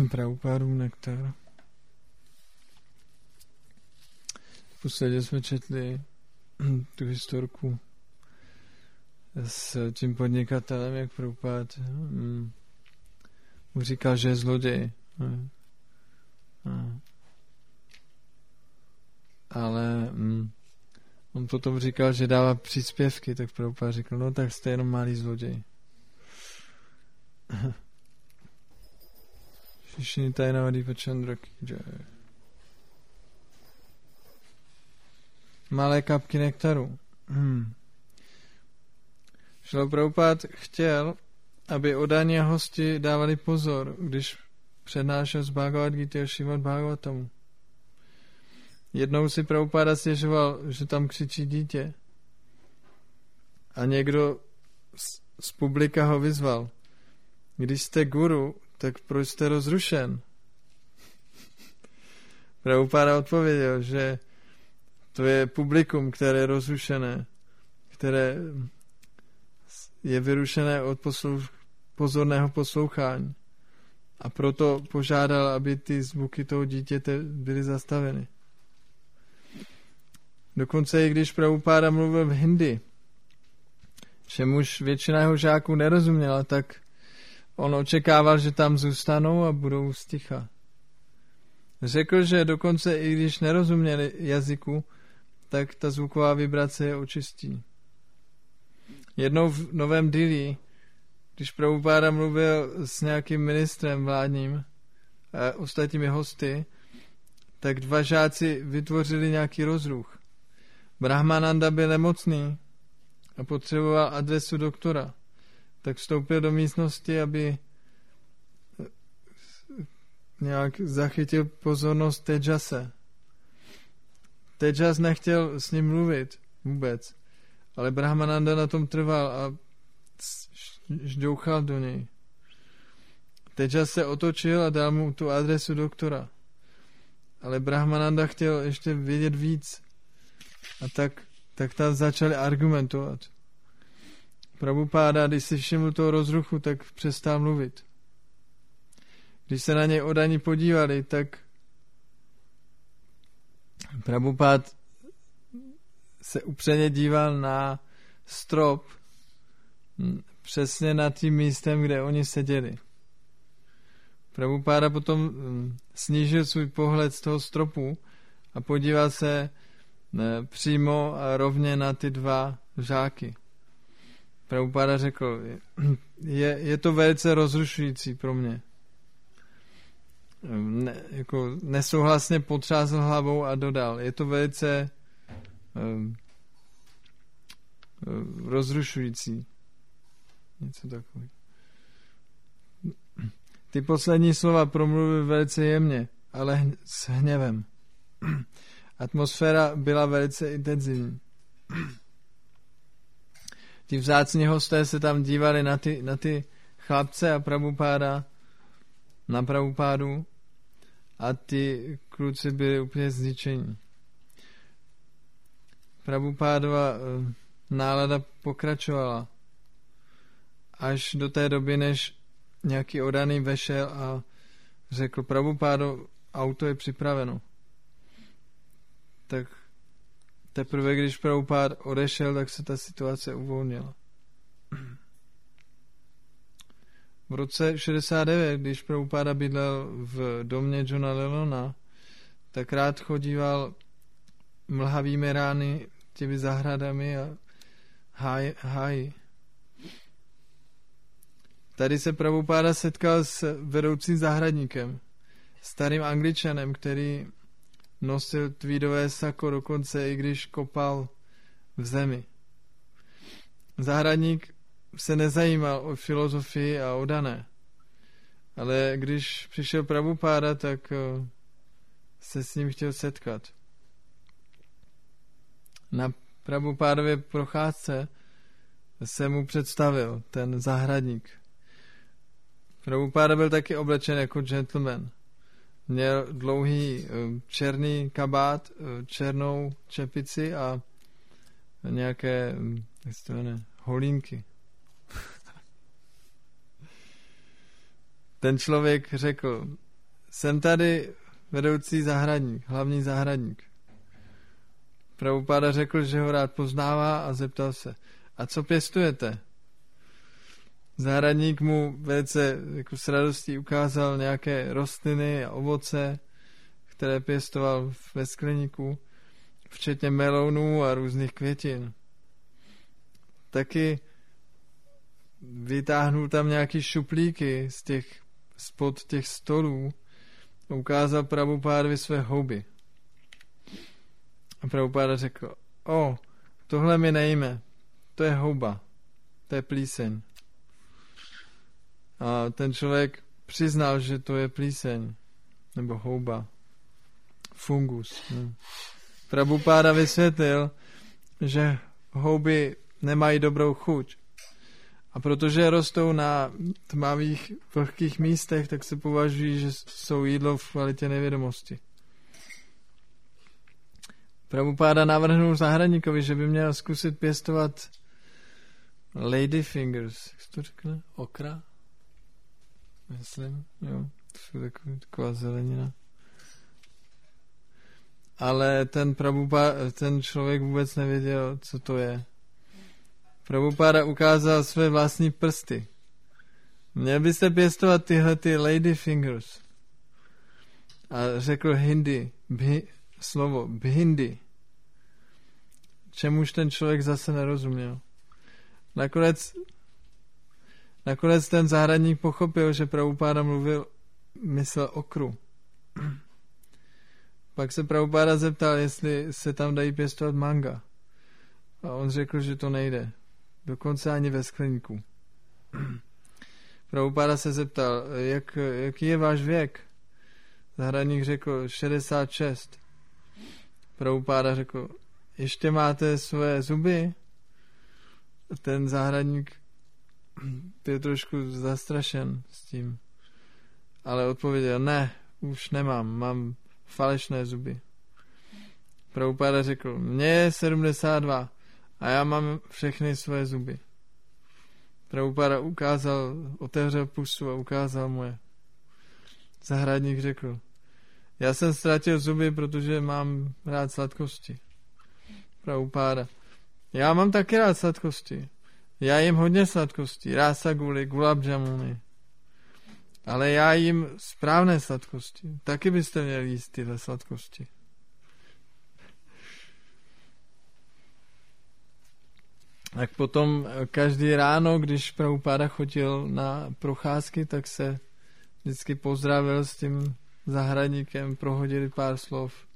Prabhupádův nektar. V podstatě jsme četli tu historku s tím podnikatelem, jak Prabhupád mu říkal, že je zloděj. Ale on potom říkal, že dává příspěvky, tak Prabhupád říkal, no tak jste jenom malý zloděj. Všichni tajnavadí Pachandra ki jai. Malé kapky nektaru. Šrila Prabhupád chtěl, aby oddaní hosti dávali pozor, když přednášel z Bhagavad Gita a Šrimad Bhagavatamu. Jednou si Prabhupáda stěžoval, že tam křičí dítě. A někdo z publika ho vyzval. Když jste guru, tak proč jste rozrušen? Prabhupáda odpověděl, že to je publikum, které je rozrušené, které je vyrušené od pozorného poslouchání. A proto požádal, aby ty zvuky toho dítěte byly zastaveny. Dokonce i když Prabhupáda mluvil v hindi, čemuž většina jeho žáků nerozuměla, tak on očekával, že tam zůstanou a budou sticha. Řekl, že dokonce i když nerozuměli jazyku, tak ta zvuková vibrace je očistí. Jednou v Novém Dillí, když Prabhupáda mluvil s nějakým ministrem vládním a ostatními hosty, tak dva žáci vytvořili nějaký rozruch. Brahmananda byl nemocný a potřeboval adresu doktora. Tak vstoupil do místnosti, aby nějak zachytil pozornost Tejase. Tejas nechtěl s ním mluvit vůbec, ale Brahmananda na tom trval a ždouchal do něj. Tejas se otočil a dal mu tu adresu doktora. Ale Brahmananda chtěl ještě vědět víc. A tak tam začali argumentovat. Prabhupáda, když si všiml toho rozruchu, tak přestal mluvit. Když se na něj oddaní podívali, tak Prabhupád se upřeně díval na strop přesně nad tím místem, kde oni seděli. Prabhupáda potom snížil svůj pohled z toho stropu a podíval se přímo a rovně na ty dva žáky. Prabhupáda řekl, je to velice rozrušující pro mě. Nesouhlasně potřásl hlavou a dodal, je to velice rozrušující. Něco takového. Ty poslední slova promluvil velice jemně, ale s hněvem. Atmosféra byla velice intenzivní. Ti vzácní hosté se tam dívali na ty chlapce a Prabhupáda, na Prabhupádu a ty kluci byli úplně zničení. Prabhupádova nálada pokračovala až do té doby, než nějaký oddaný vešel a řekl, Prabhupádo, auto je připraveno. Tak teprve, když Prabhupád odešel, tak se ta situace uvolnila. V roce 69, když Prabhupáda bydlel v domě Johna Lelona, tak rád chodíval mlhavými rány těmi zahradami a háji. Tady se Prabhupáda setkal s vedoucím zahradníkem, starým Angličanem, který nosil tweedové sako dokonce, i když kopal v zemi. Zahradník se nezajímal o filozofii a o dané, ale když přišel Prabhupáda, tak se s ním chtěl setkat. Na Prabhupádově procházce se mu představil ten zahradník. Prabhupáda byl taky oblečen jako gentleman. Měl dlouhý černý kabát, černou čepici a nějaké holínky. Ten člověk řekl, jsem tady vedoucí zahradník, hlavní zahradník. Prabhupáda řekl, že ho rád poznává a zeptal se, a co pěstujete? Zahradník mu velice jako s radostí ukázal nějaké rostliny a ovoce, které pěstoval ve skleníku, včetně melounů a různých květin. Taky vytáhnul tam nějaký šuplíky spod těch stolů a ukázal Prabhupádovi své houby. A Prabhupáda řekl, tohle mi nejme, to je houba, to je plíseň. A ten člověk přiznal, že to je plíseň, nebo houba, fungus. Prabhupáda vysvětlil, že houby nemají dobrou chuť. A protože rostou na tmavých, vlhkých místech, tak se považují, že jsou jídlo v kvalitě nevědomosti. Prabhupáda navrhnul zahradníkovi, že by měl zkusit pěstovat ladyfingers. Jak to řekne? Okra? Myslím, jo. To jsou taková zelenina. Ale ten člověk vůbec nevěděl, co to je. Prabhupáda ukázal své vlastní prsty. Měl byste pěstovat tyhle ladyfingers. A řekl slovo bhindi. Čemuž ten člověk zase nerozuměl. Nakonec ten zahradník pochopil, že Prabhupáda myslel okru. Pak se Prabhupáda zeptal, jestli se tam dají pěstovat manga. A on řekl, že to nejde. Dokonce ani ve skleníku. Prabhupáda se zeptal, jaký je váš věk? Zahradník řekl 66. Prabhupáda řekl, ještě máte své zuby? Ten zahradník byl trošku zastrašen s tím. Ale odpověděl, ne, už nemám, mám falešné zuby. Prabhupáda řekl, mně je 72 a já mám všechny své zuby. Prabhupáda otevřel pusu a ukázal mu je. Zahradník řekl, já jsem ztratil zuby, protože mám rád sladkosti. Prabhupáda, já mám taky rád sladkosti. Já jim hodně sladkostí, rásaguly, gulab jamuny. Ale já jim správné sladkosti. Taky byste měli jíst tyhle sladkosti. Tak potom každý ráno, když Prabhupáda chodil na procházky, tak se vždycky pozdravil s tím zahradníkem, prohodili pár slov.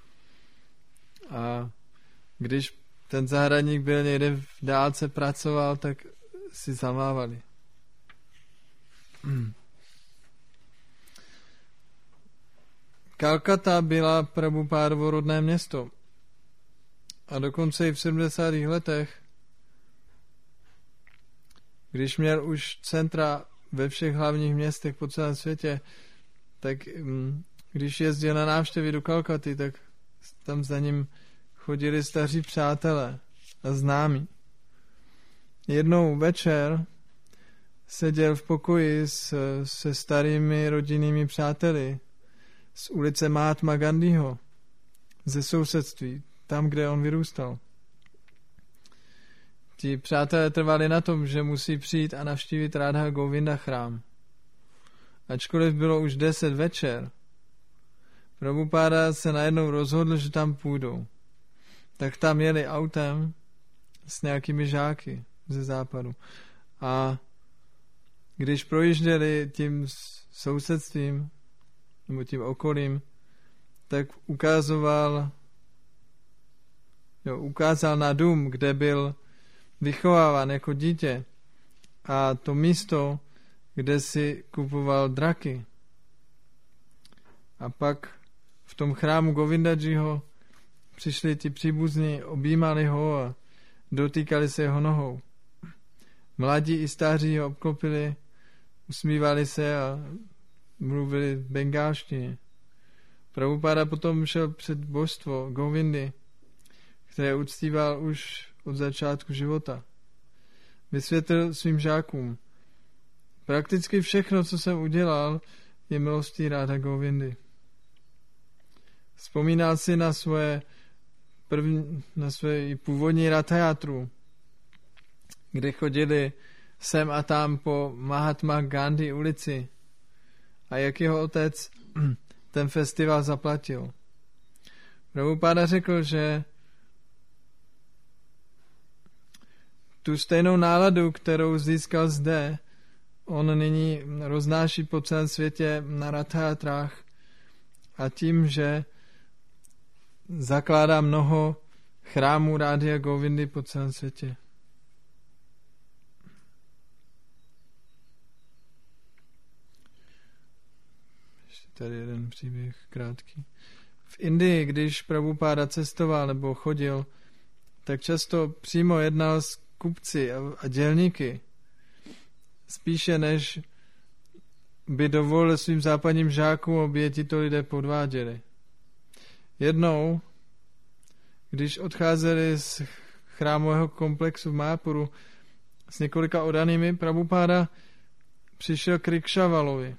A když ten zahradník byl někde v dálce pracoval, tak si zamávali. Kalkata byla Prabhupádovo rodné město. A dokonce i v 70. letech, když měl už centra ve všech hlavních městech po celém světě, tak když jezdil na návštěvy do Kalkaty, tak tam za ním chodili staří přátelé a známí. Jednou večer seděl v pokoji se starými rodinnými přáteli z ulice Mahatma Gandhiho, ze sousedství, tam, kde on vyrůstal. Ti přátelé trvali na tom, že musí přijít a navštívit Radha Govinda chrám. Ačkoliv bylo už 10 večer, Prabhupáda se najednou rozhodl, že tam půjdou. Tak tam jeli autem s nějakými žáky ze západu. A když projížděli tím sousedstvím, nebo tím okolím, tak ukázal na dům, kde byl vychováván jako dítě, a to místo, kde si kupoval draky. A pak v tom chrámu Govindajiho přišli ti příbuzní, objímali ho a dotýkali se jeho nohou. Mladí i staří ho obklopili, usmívali se a mluvili v bengálštině. Prabhupáda potom šel před božstvo Govindy, které uctíval už od začátku života. Vysvětlil svým žákům, prakticky všechno, co jsem udělal, je milostí Radha Govindy. Vzpomínal si na své původní rathajátru, kde chodili sem a tam po Mahatma Gandhi ulici a jak jeho otec ten festival zaplatil. Prabhupáda řekl, že tu stejnou náladu, kterou získal zde, on nyní roznáší po celém světě na rathajátrách a tím, že zakládá mnoho chrámů Rády a Govindy po celém světě. Ještě tady jeden příběh krátký. V Indii, když Prabhupáda cestoval nebo chodil, tak často přímo jednal s kupci a dělníky, spíše než by dovolil svým západním žákům, aby je tito lidé podváděli. Jednou, když odcházeli z chrámového komplexu v Mápuru s několika odanými, Prabhupáda přišel k Rikšavalovi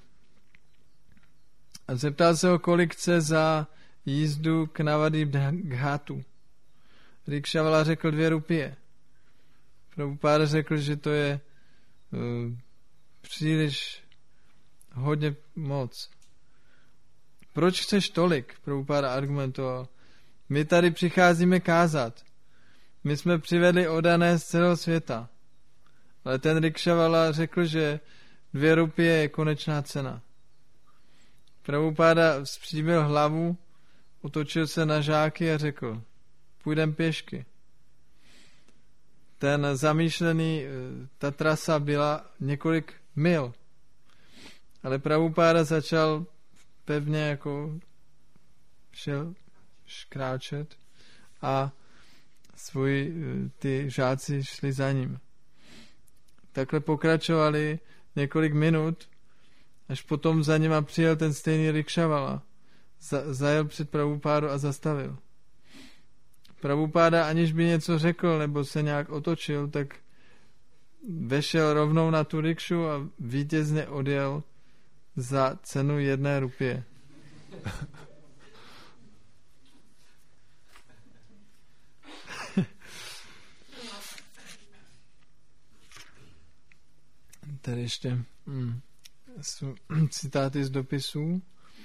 a zeptal se ho, kolik chce za jízdu k Navadi Ghatu. Rikšavala řekl 2 rupie. Prabhupáda řekl, že to je příliš hodně moc. Proč chceš tolik? Prabhupáda argumentoval. My tady přicházíme kázat. My jsme přivedli odané z celého světa. Ale ten Rikšavala řekl, že 2 rupie je konečná cena. Prabhupáda vzpřímil hlavu, otočil se na žáky a řekl, půjdem pěšky. Ta trasa byla několik mil. Ale Prabhupáda začal pevně jako kráčet a ty žáci šli za ním. Takhle pokračovali několik minut, až potom za nima přijel ten stejný Rikšavala. Zajel před Prabhupádu a zastavil. Prabhupáda, aniž by něco řekl nebo se nějak otočil, tak vešel rovnou na tu rikšu a vítězně odjel za cenu 1 rupie. Tady ještě citáty z dopisů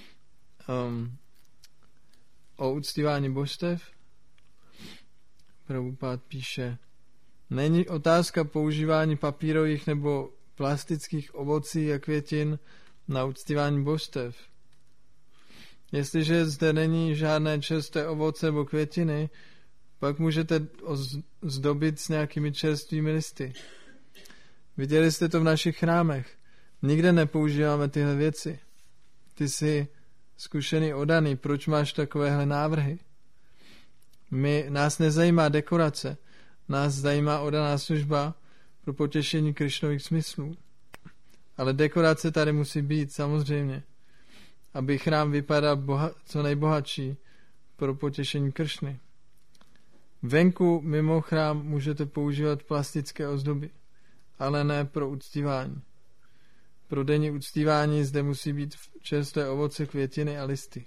o uctívání božstev. Prabhupád píše, není otázka používání papírových nebo plastických ovocí a květin na uctívání božstev. Jestliže zde není žádné čerstvé ovoce nebo květiny, pak můžete zdobit s nějakými čerstvými listy. Viděli jste to v našich chrámech. Nikde nepoužíváme tyhle věci. Ty jsi zkušený odaný, proč máš takovéhle návrhy? Nás nezajímá dekorace, nás zajímá odaná služba pro potěšení Krišnových smyslů. Ale dekorace tady musí být, samozřejmě, aby chrám vypadal co nejbohatší pro potěšení Krišny. Venku mimo chrám můžete používat plastické ozdoby, ale ne pro uctívání. Pro denní uctívání zde musí být čerstvé ovoce, květiny a listy.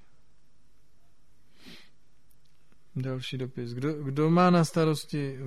Další dopis. Kdo má na starosti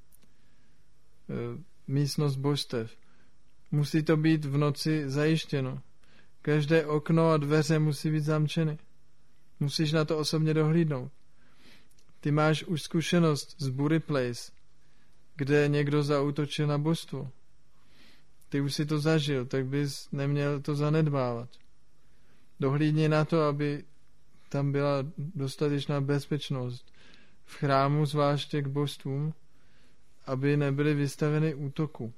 místnost božstev? Musí to být v noci zajištěno. Každé okno a dveře musí být zamčeny. Musíš na to osobně dohlídnout. Ty máš už zkušenost z Buri Place, kde někdo zaútočil na božstvo. Ty už si to zažil, tak bys neměl to zanedbávat. Dohlídni na to, aby tam byla dostatečná bezpečnost v chrámu, zvláště k božstvům, aby nebyly vystaveny útoku.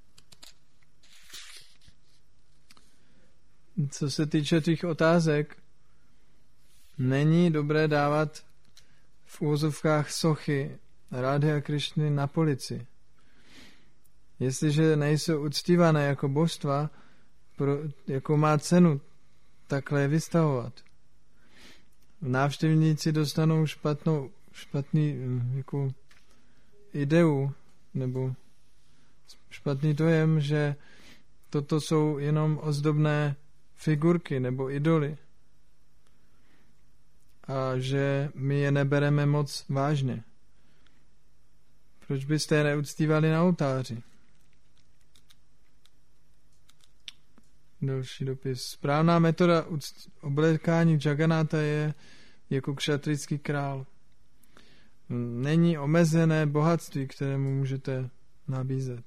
Co se týče těch otázek, není dobré dávat v úvozovkách sochy Radhy a Krišny na polici. Jestliže nejsou uctívané jako božstva, jako má cenu takhle je vystavovat. Návštěvníci dostanou špatný jako ideu nebo špatný dojem, že toto jsou jenom ozdobné figurky nebo idoly a že my je nebereme moc vážně. Proč byste je neuctívali na oltáři? Další dopis. Správná metoda oblékání Jagannatha je jako kšatrický král. Není omezené bohatství, které mu můžete nabízet.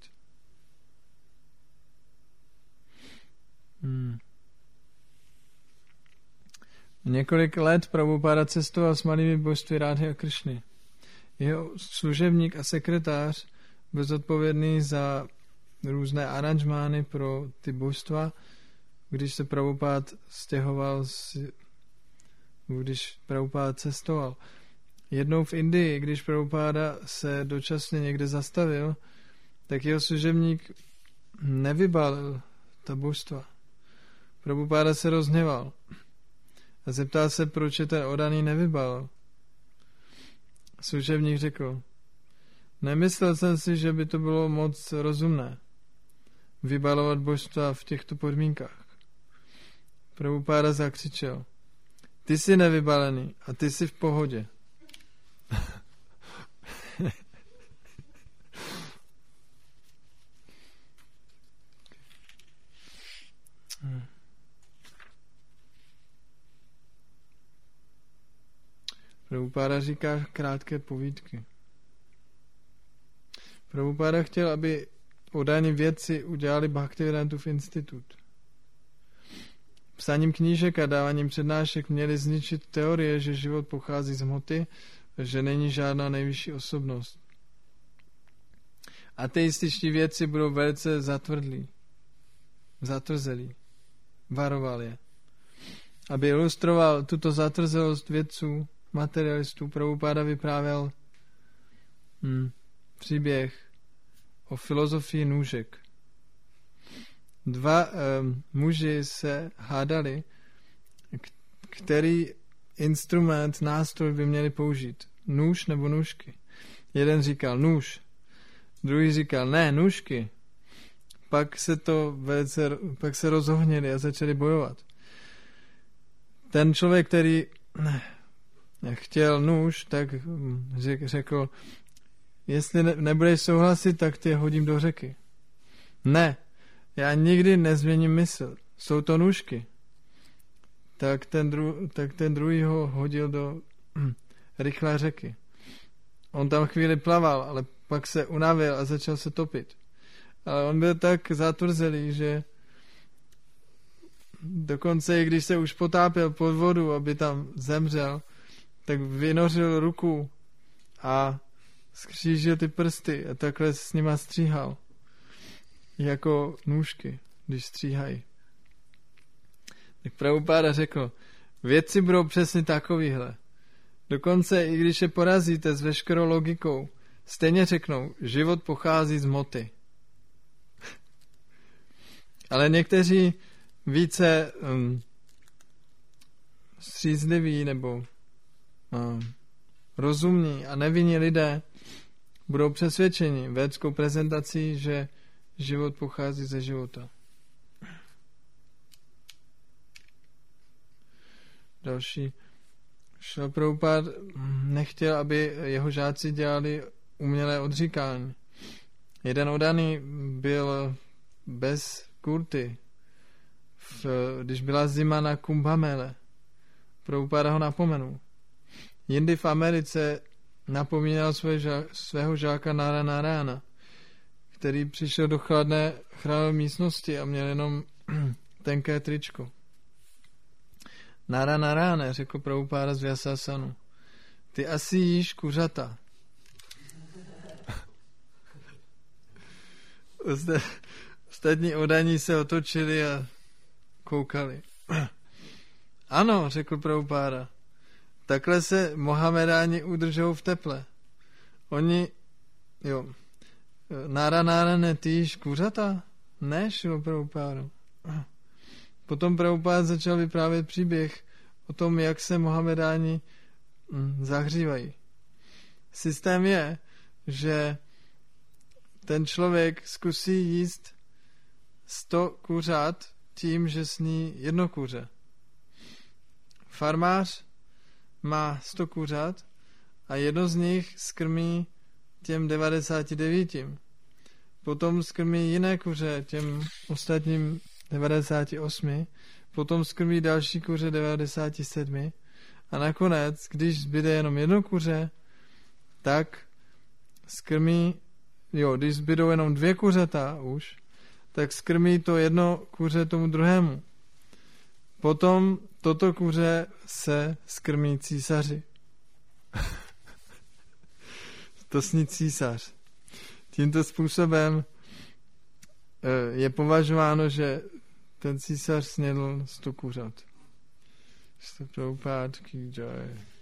Několik let Prabhupáda cestoval s malými božství Rádhy a Krišny. Jeho služebník a sekretář byl zodpovědný za různé aranžmány pro ty božstva, když se Prabhupád stěhoval, když Prabhupád cestoval. Jednou v Indii, když Prabhupáda se dočasně někde zastavil, tak jeho služebník nevybalil ta božstva. Prabhupáda se rozhněval a zeptal se, proč je ten odaný nevybalil. Služebník řekl, nemyslel jsem si, že by to bylo moc rozumné vybalovat božstva v těchto podmínkách. Prabhupáda zakřičel, ty jsi nevybalený a ty jsi v pohodě. Prabhupáda říká krátké povídky. Prabhupáda chtěl, aby odáni vědci udělali Bhaktivedantův institut. Psáním knížek a dáváním přednášek měli zničit teorie, že život pochází z hmoty, že není žádná nejvyšší osobnost. Ateističtí vědci budou velice zatvrzelí. Varoval je. Aby ilustroval tuto zatvrzelost vědců, materialistů, Prabhupáda vyprávěl příběh o filozofii nůžek. Dva muži se hádali, který instrument, nástroj by měli použít. Nůž nebo nůžky. Jeden říkal nůž, druhý říkal ne, nůžky. Pak se rozohnili a začali bojovat. Ten člověk, který chtěl nůž, tak řekl, jestli nebudeš souhlasit, tak tě hodím do řeky. Ne, já nikdy nezměním mysl. Jsou to nůžky. Tak ten druhý ho hodil do rychlé řeky. On tam chvíli plaval, ale pak se unavil a začal se topit. Ale on byl tak zatvrzelý, že dokonce i když se už potápěl pod vodu, aby tam zemřel, tak vynořil ruku a skřížil ty prsty a takhle s nima stříhal. Jako nůžky, když stříhají. Tak Prabhupáda řekl, vědci budou přesně takovýhle. Dokonce i když je porazíte s veškerou logikou, stejně řeknou, život pochází z hmoty. Ale někteří více střízliví nebo rozumní a nevinní lidé budou přesvědčeni védskou prezentací, že život pochází ze života. Další. Šrila Prabhupáda nechtěl, aby jeho žáci dělali umělé odříkání. Jeden odaný byl bez kurty, když byla zima na Kumbhamele. Prabhupáda ho napomenul. Jindy v Americe napomínal svého žáka Narayana, který přišel do chladné místnosti a měl jenom tenké tričko. Narayana, řekl Prabhupáda z Vyasasanu, ty asi jíš kuřata. Ostatní odaní se otočili a koukali. Ano, řekl Prabhupáda, takhle se Mohamedáni udržou v teple. Narayana, ty jíš kuřata? Ne, šlo Prabhupádu. Potom Prabhupáda začal vyprávět příběh o tom, jak se Mohamedáni zahřívají. Systém je, že ten člověk zkusí jíst 100 kuřat tím, že sní jedno kuře. Farmář má 100 kuřat a jedno z nich skrmí těm 99. Potom skrmí jiné kuře těm ostatním 98. Potom skrmí další kuře 97. A nakonec, když zbyde jenom jedno kuře, tak skrmí, když zbydou jenom 2 kuřata už, tak skrmí to jedno kuře tomu druhému. Potom toto kuře se skrmí císaři. To sní císař. Tímto způsobem je považováno, že ten císař snědl 100 kuřat. Prabhupád ki jai.